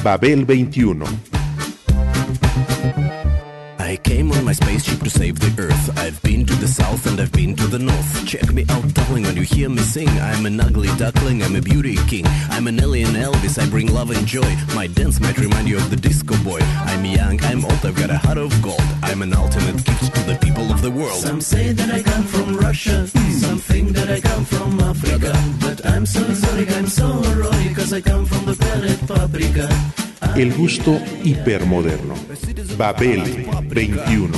Babel 21. I came on my spaceship to save the Earth. I've been to the south and I've been to the north. Check me out, darling, when you hear me sing. I'm an ugly duckling, I'm a beauty king. I'm an alien Elvis, I bring love and joy. My dance might remind you of the disco boy. I'm young, I'm old, I've got a heart of gold. I'm an ultimate gift to the people of the world. Some say that I come from Russia, some think that I come from Africa. But I'm so exotic, I'm so erotic, cause I come from the planet Paprika. El gusto hipermoderno. Babel 21.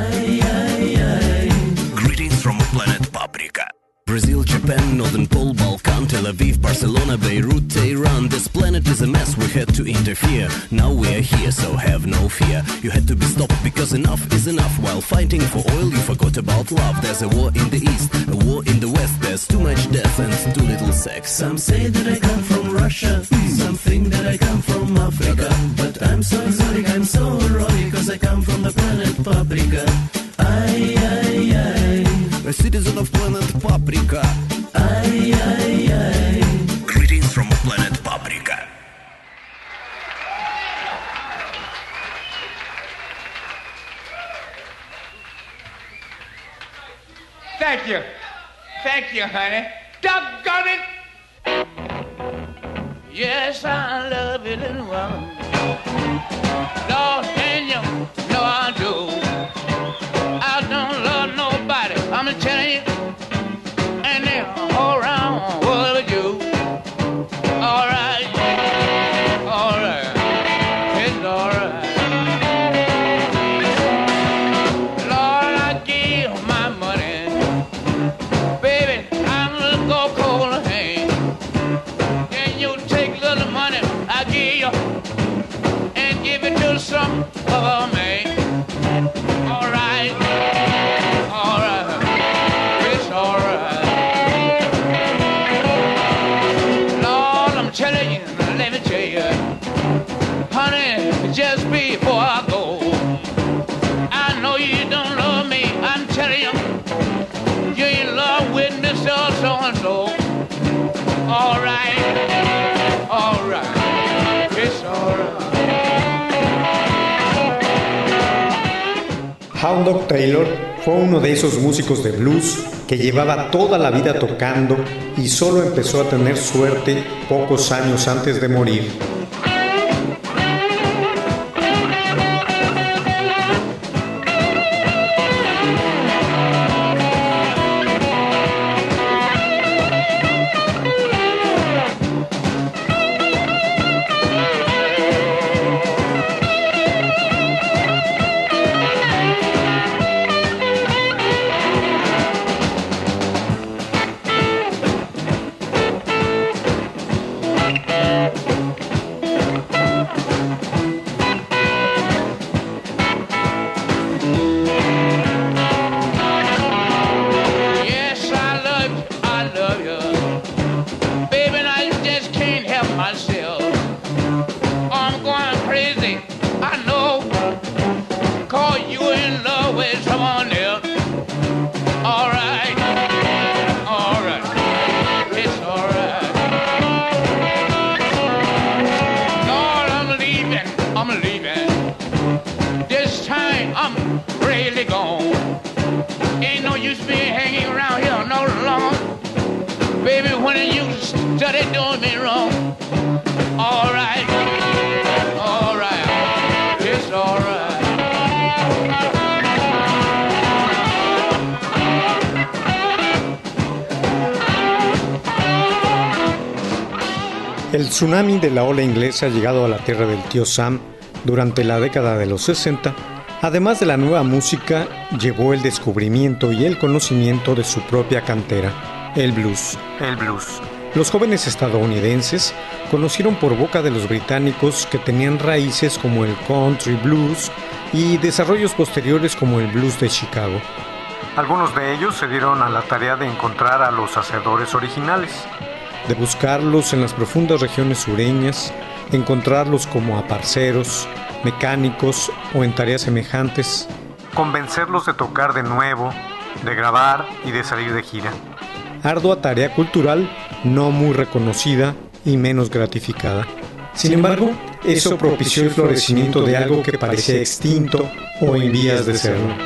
Greetings from planet Paprika. Brazil, Japan, Northern Pole, Balkan, Tel Aviv, Barcelona, Beirut, Tehran. This planet is a mess, we had to interfere. Now we are here, so have no fear. You had to be stopped because enough is enough. While fighting for oil, you forgot about love. There's a war in the east, a war in the west. There's too much death and too little sex. Some say that I come from Russia, some think that I come from Africa. But I'm so exotic, I'm so erotic, cause I come from the planet Paprika. Ay, ay, ay. A citizen of planet Paprika. Ay, ay, ay. Greetings from planet Paprika. Thank you. Thank you, honey. Doggone it! Yes, I love you, little woman. Lord, and you know I do. I don't love nobody, I'm telling you. And they're all around what would you? All right, it's all right. Lord, I give my money, baby, I'm gonna go cold hand. Then you take little money I give you and give it to some other man. All right, it's all right. Lord, I'm telling you, let me tell you, honey, just before I go, I know you don't love me, I'm telling you, you in love with Mr. So-and-so. All right, it's all right. Hound Dog Taylor fue uno de esos músicos de blues que llevaba toda la vida tocando y solo empezó a tener suerte pocos años antes de morir. El tsunami de la ola inglesa llegado a la tierra del tío Sam durante la década de los 60, además de la nueva música, llevó el descubrimiento y el conocimiento de su propia cantera, el blues. Los jóvenes estadounidenses conocieron por boca de los británicos que tenían raíces como el country blues y desarrollos posteriores como el blues de Chicago. Algunos de ellos se dieron a la tarea de encontrar a los hacedores originales, de buscarlos en las profundas regiones sureñas, encontrarlos como aparceros, mecánicos o en tareas semejantes, convencerlos de tocar de nuevo, de grabar y de salir de gira. Ardua tarea cultural no muy reconocida y menos gratificada. Sin embargo, Eso propició el florecimiento de algo que parecía extinto o en vías de serlo.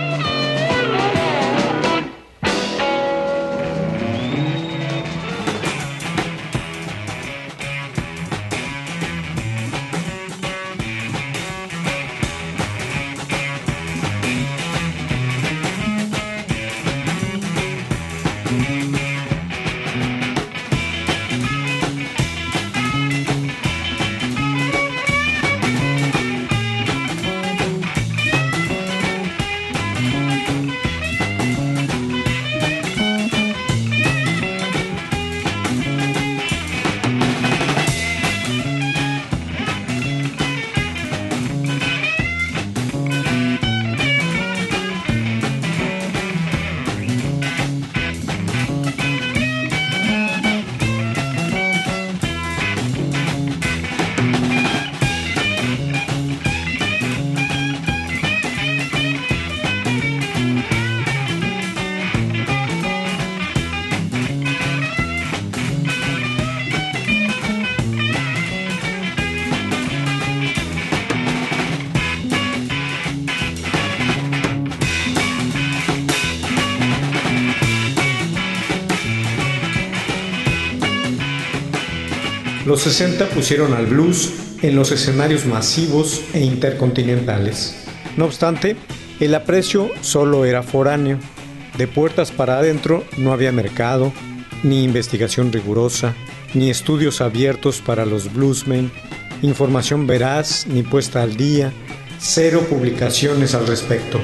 Los 60 pusieron al blues en los escenarios masivos e intercontinentales. No obstante, el aprecio solo era foráneo. De puertas para adentro no había mercado, ni investigación rigurosa, ni estudios abiertos para los bluesmen, información veraz ni puesta al día, cero publicaciones al respecto.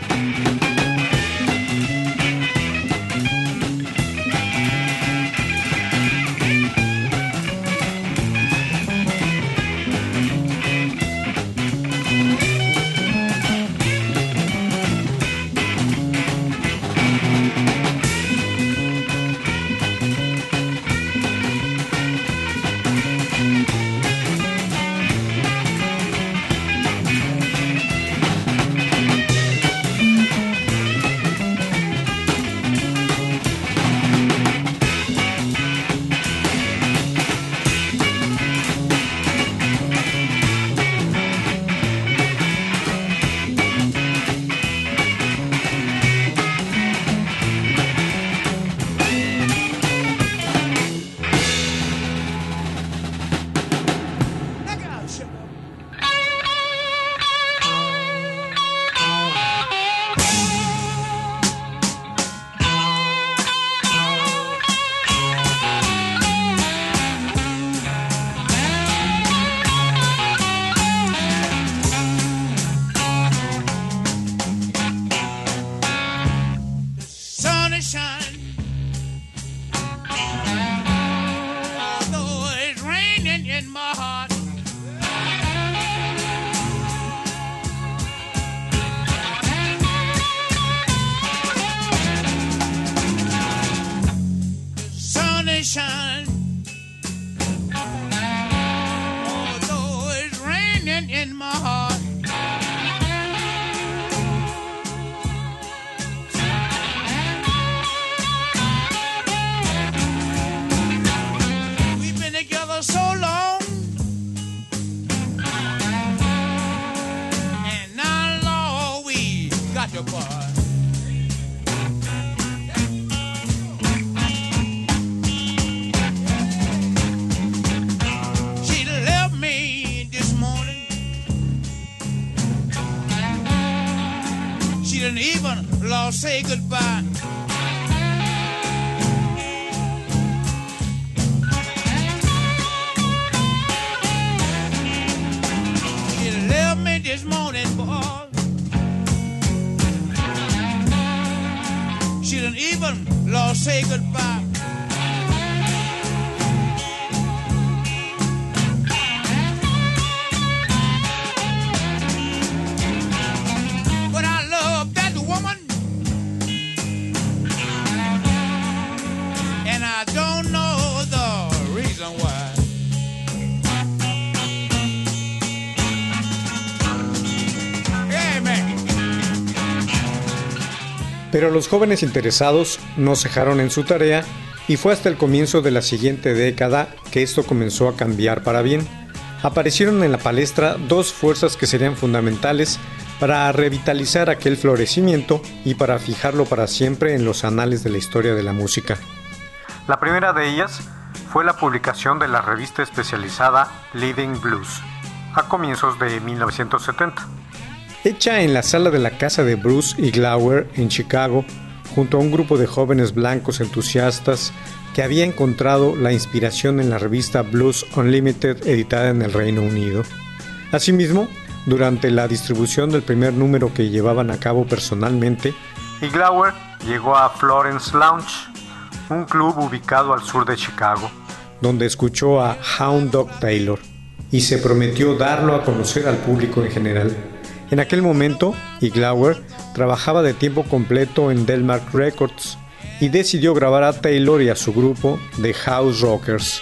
Say goodbye. She left me this morning, boy. She didn't even lost say goodbye. But I love that woman. I don't know the reason why. Yeah, man. Pero los jóvenes interesados no cejaron en su tarea y fue hasta el comienzo de la siguiente década que esto comenzó a cambiar para bien. aparecieron en la palestra dos fuerzas que serían fundamentales para revitalizar aquel florecimiento y para fijarlo para siempre en los anales de la historia de la música. La primera de ellas fue la publicación de la revista especializada Leading Blues, a comienzos de 1970. Hecha en la sala de la casa de Bruce Iglauer en Chicago, junto a un grupo de jóvenes blancos entusiastas que había encontrado la inspiración en la revista Blues Unlimited editada en el Reino Unido. Asimismo, durante la distribución del primer número que llevaban a cabo personalmente, Iglauer llegó a Florence Lounge, un club ubicado al sur de Chicago, donde escuchó a Hound Dog Taylor y se prometió darlo a conocer al público en general. En aquel momento, Iglauer trabajaba de tiempo completo en Delmark Records y decidió grabar a Taylor y a su grupo The House Rockers.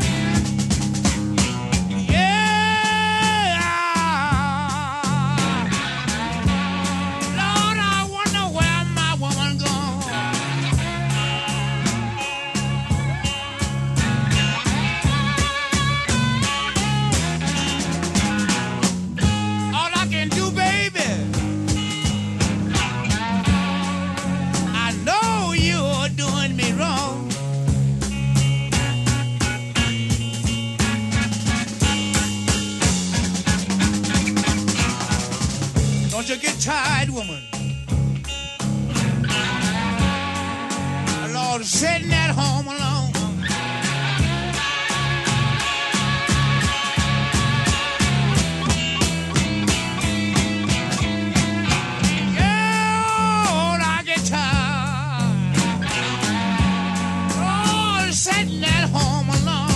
Tired woman, Lord, sitting at home alone. Yeah, I get tired. Lord, sitting at home alone.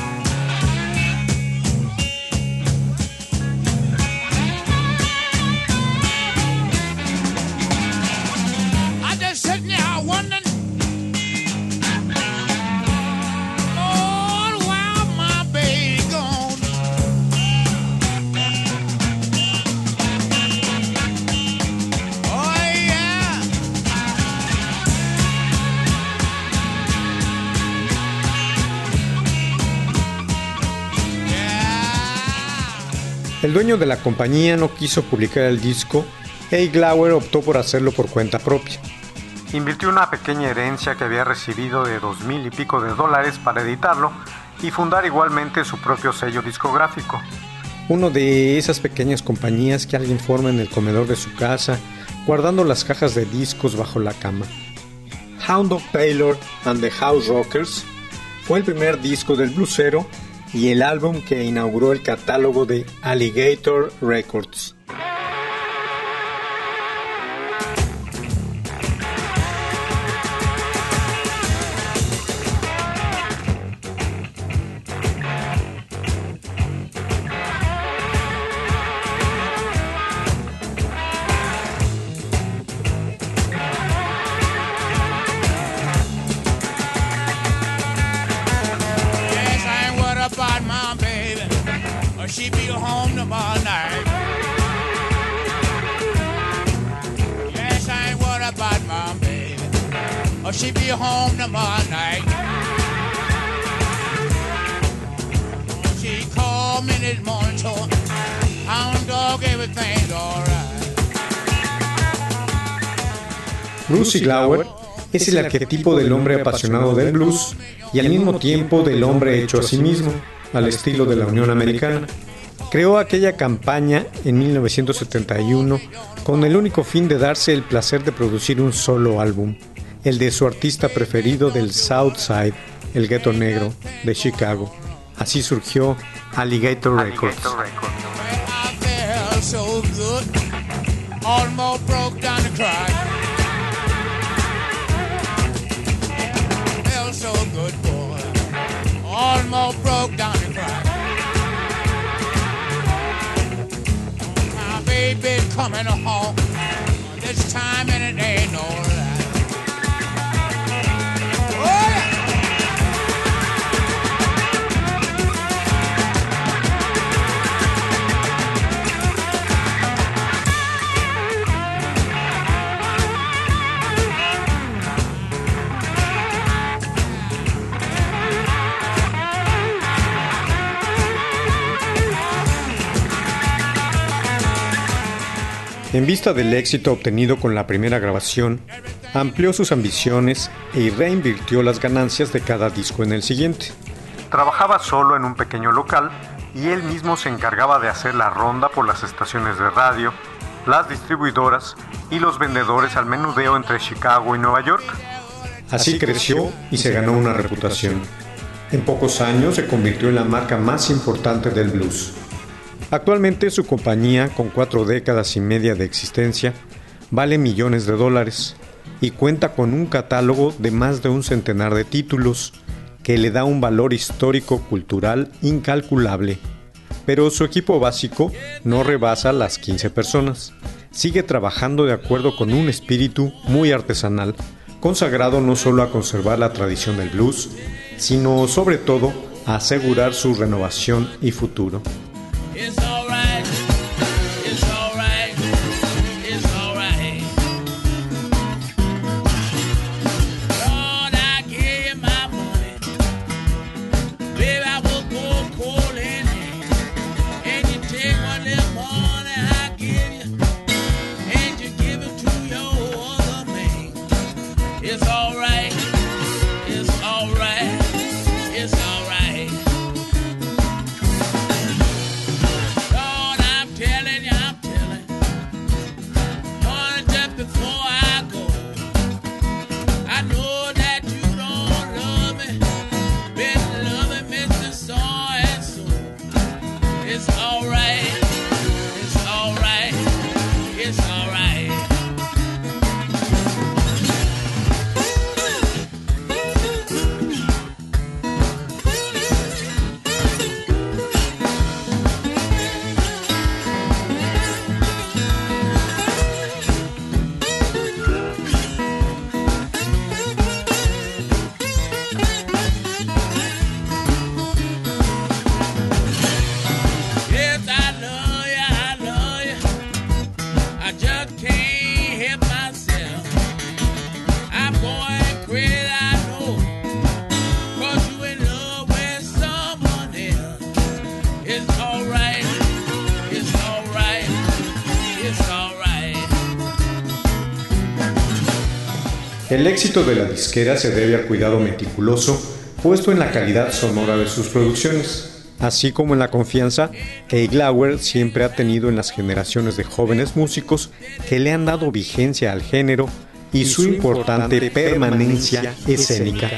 Sitting there wondering, Lord, where my baby gone? Oh yeah. El dueño de la compañía no quiso publicar el disco e Iglauer optó por hacerlo por cuenta propia. Invirtió una pequeña herencia que había recibido de $2,000 y pico para editarlo y fundar igualmente su propio sello discográfico. Uno de esas pequeñas compañías que alguien forma en el comedor de su casa, guardando las cajas de discos bajo la cama. Hound Dog Taylor and the House Rockers fue el primer disco del bluesero y el álbum que inauguró el catálogo de Alligator Records. She be home tomorrow night. Yes, I ain't worried about my baby. Or she be home tomorrow night. She called me this morning, told me, Hound Dog, everything's alright. Bruce Iglauer es el arquetipo del hombre apasionado del blues y al mismo tiempo del hombre hecho a sí mismo, al estilo de la Unión Americana. Creó aquella campaña en 1971 con el único fin de darse el placer de producir un solo álbum, el de su artista preferido del South Side, el gueto negro de Chicago. Así surgió Alligator Records. Almost broke down and cried. My baby coming home this time and it ain't no lie. Oh yeah. En vista del éxito obtenido con la primera grabación, amplió sus ambiciones y reinvirtió las ganancias de cada disco en el siguiente. Trabajaba solo en un pequeño local y él mismo se encargaba de hacer la ronda por las estaciones de radio, las distribuidoras y los vendedores al menudeo entre Chicago y Nueva York. Así creció y se ganó una reputación. En pocos años se convirtió en la marca más importante del blues. Actualmente su compañía, con 4 décadas y media de existencia, vale millones de dólares y cuenta con un catálogo de más de un centenar de títulos que le da un valor histórico-cultural incalculable. Pero su equipo básico no rebasa las 15 personas. Sigue trabajando de acuerdo con un espíritu muy artesanal, consagrado no solo a conservar la tradición del blues, sino sobre todo a asegurar su renovación y futuro. El éxito de la disquera se debe al cuidado meticuloso puesto en la calidad sonora de sus producciones, así como en la confianza que Iglauer siempre ha tenido en las generaciones de jóvenes músicos que le han dado vigencia al género y su importante permanencia escénica.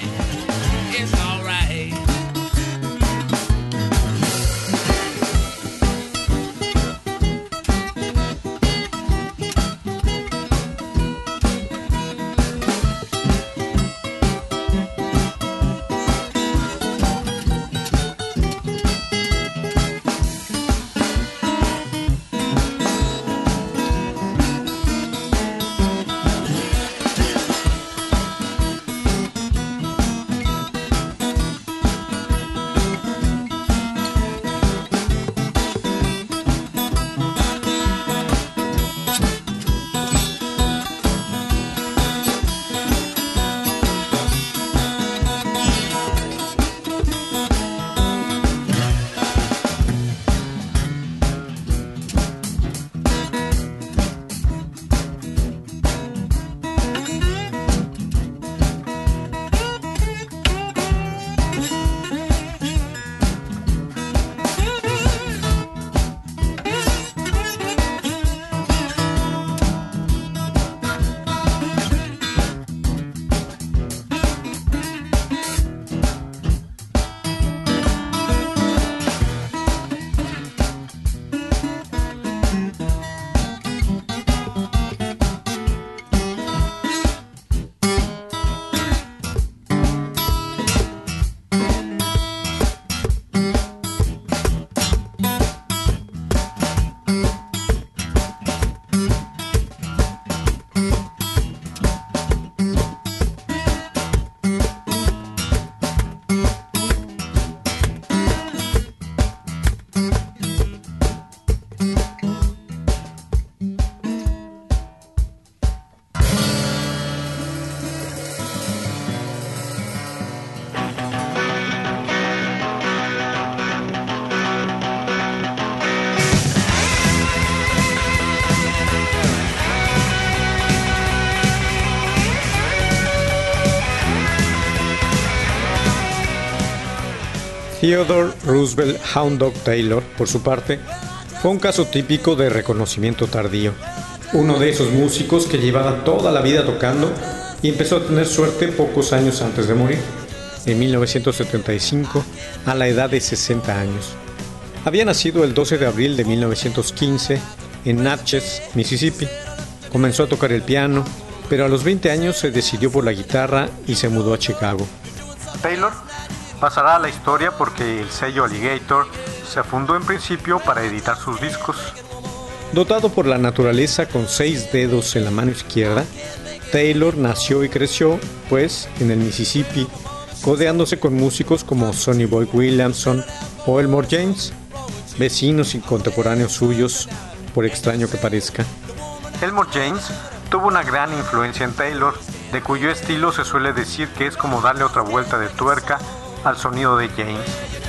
Theodore Roosevelt Hound Dog Taylor, por su parte, fue un caso típico de reconocimiento tardío. Uno de esos músicos que llevaba toda la vida tocando y empezó a tener suerte pocos años antes de morir, en 1975, a la edad de 60 años. Había nacido el 12 de abril de 1915 en Natchez, Mississippi. Comenzó a tocar el piano, pero a los 20 años se decidió por la guitarra y se mudó a Chicago. Taylor pasará a la historia porque el sello Alligator se fundó en principio para editar sus discos. Dotado por la naturaleza con 6 dedos en la mano izquierda, Taylor nació y creció, pues, en el Mississippi, codeándose con músicos como Sonny Boy Williamson o Elmore James, vecinos y contemporáneos suyos, por extraño que parezca. Elmore James tuvo una gran influencia en Taylor, de cuyo estilo se suele decir que es como darle otra vuelta de tuerca al sonido de James.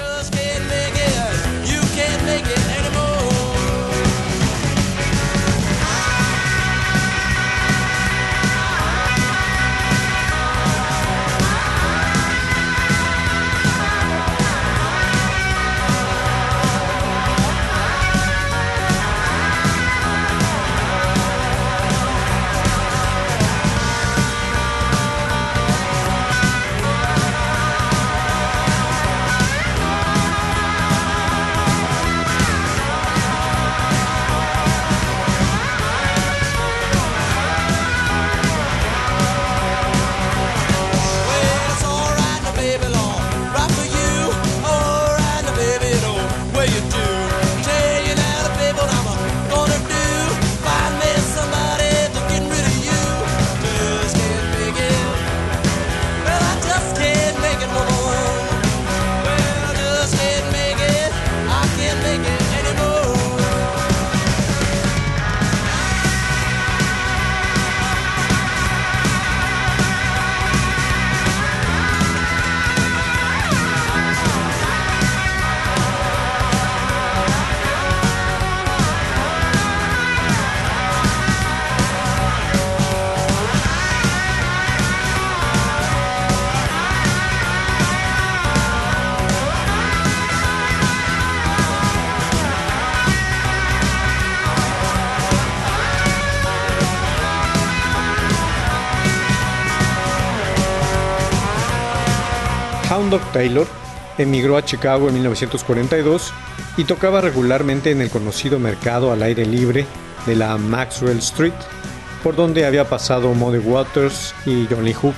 Hound Dog Taylor emigró a Chicago en 1942 y tocaba regularmente en el conocido mercado al aire libre de la Maxwell Street, por donde había pasado Muddy Waters y Johnny Hooker.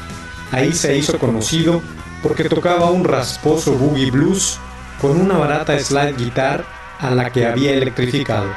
Ahí se hizo conocido porque tocaba un rasposo boogie blues con una barata slide guitar a la que había electrificado.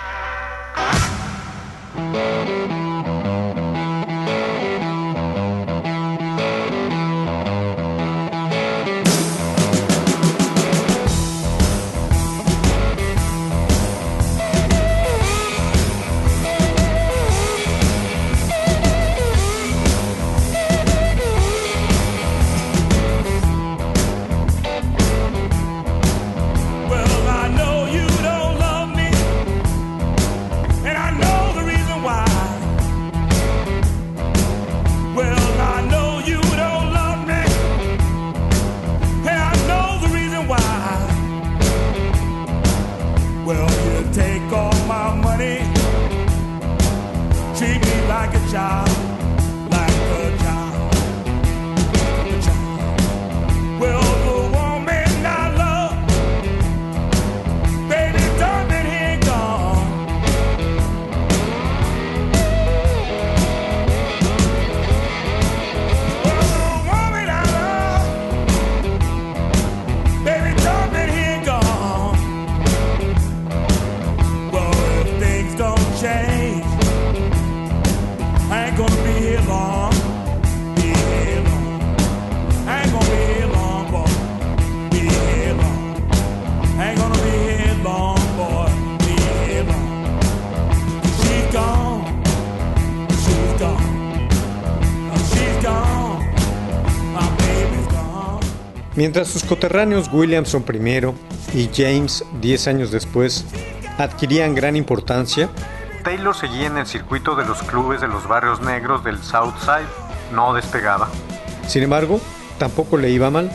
Mientras sus coterráneos Williamson primero y James 10 años después adquirían gran importancia, Taylor seguía en el circuito de los clubes de los barrios negros del South Side, no despegaba. Sin embargo, tampoco le iba mal.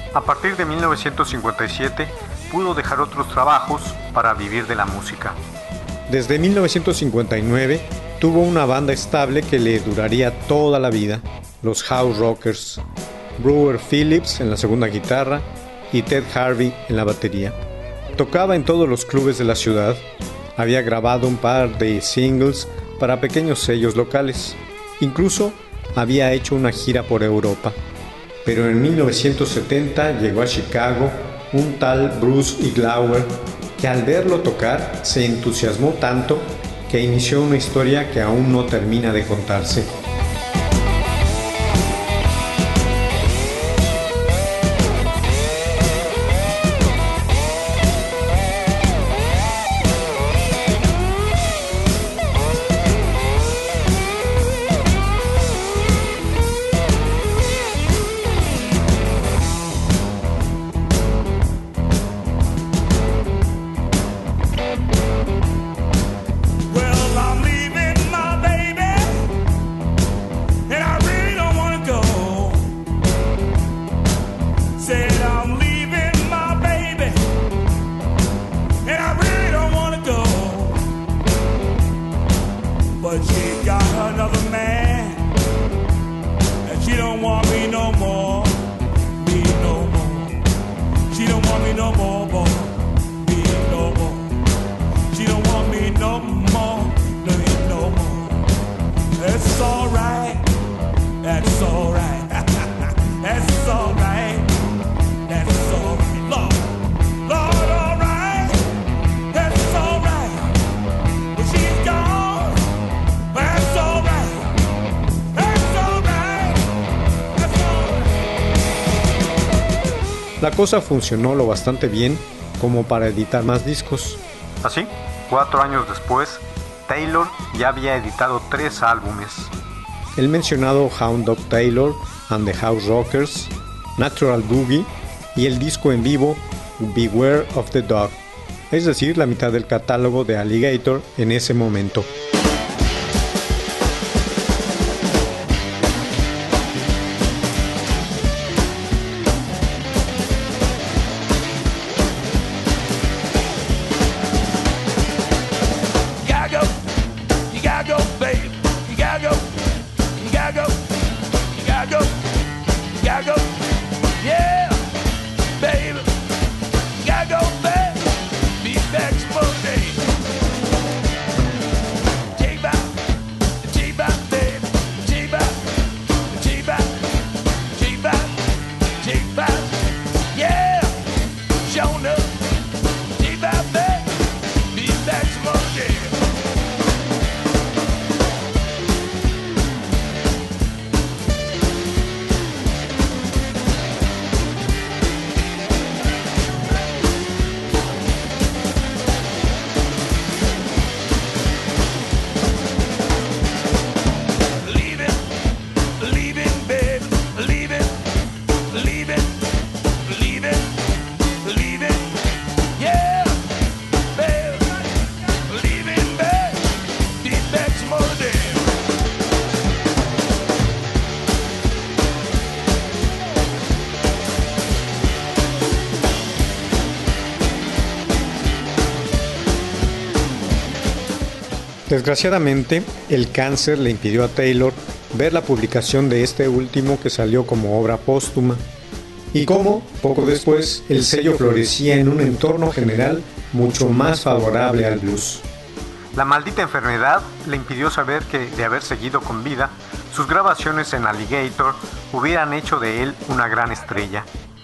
A partir de 1957 pudo dejar otros trabajos para vivir de la música. Desde 1959 tuvo una banda estable que le duraría toda la vida, los House Rockers, Brewer Phillips en la segunda guitarra y Ted Harvey en la batería. Tocaba en todos los clubes de la ciudad, había grabado un par de singles para pequeños sellos locales, incluso había hecho una gira por Europa. Pero en 1970 llegó a Chicago un tal Bruce Iglauer que al verlo tocar se entusiasmó tanto que inició una historia que aún no termina de contarse. La cosa funcionó lo bastante bien como para editar más discos. Así, 4 años después, Taylor ya había editado 3 álbumes. El mencionado Hound Dog Taylor and the House Rockers, Natural Boogie y el disco en vivo Beware of the Dog, es decir, la mitad del catálogo de Alligator en ese momento. Desgraciadamente, el cáncer le impidió a Taylor ver la publicación de este último que salió como obra póstuma, y cómo, poco después, el sello florecía en un entorno general mucho más favorable al blues. La maldita enfermedad le impidió saber que, de haber seguido con vida, sus grabaciones en Alligator hubieran hecho de él una gran estrella.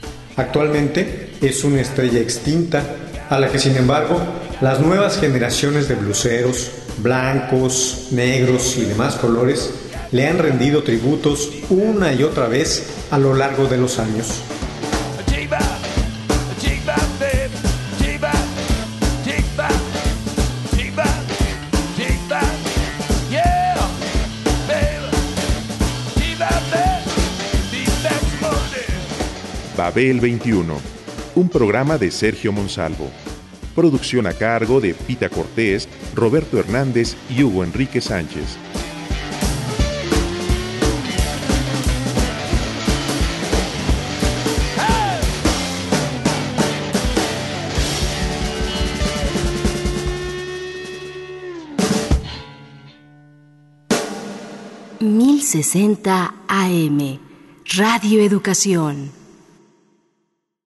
Actualmente es una estrella extinta, a la que sin embargo las nuevas generaciones de blueseros, blancos, negros y demás colores, le han rendido tributos una y otra vez a lo largo de los años. Babel 21, un programa de Sergio Monsalvo. Producción a cargo de Pita Cortés, Roberto Hernández y Hugo Enrique Sánchez. Hey! 1060 AM, Radio Educación.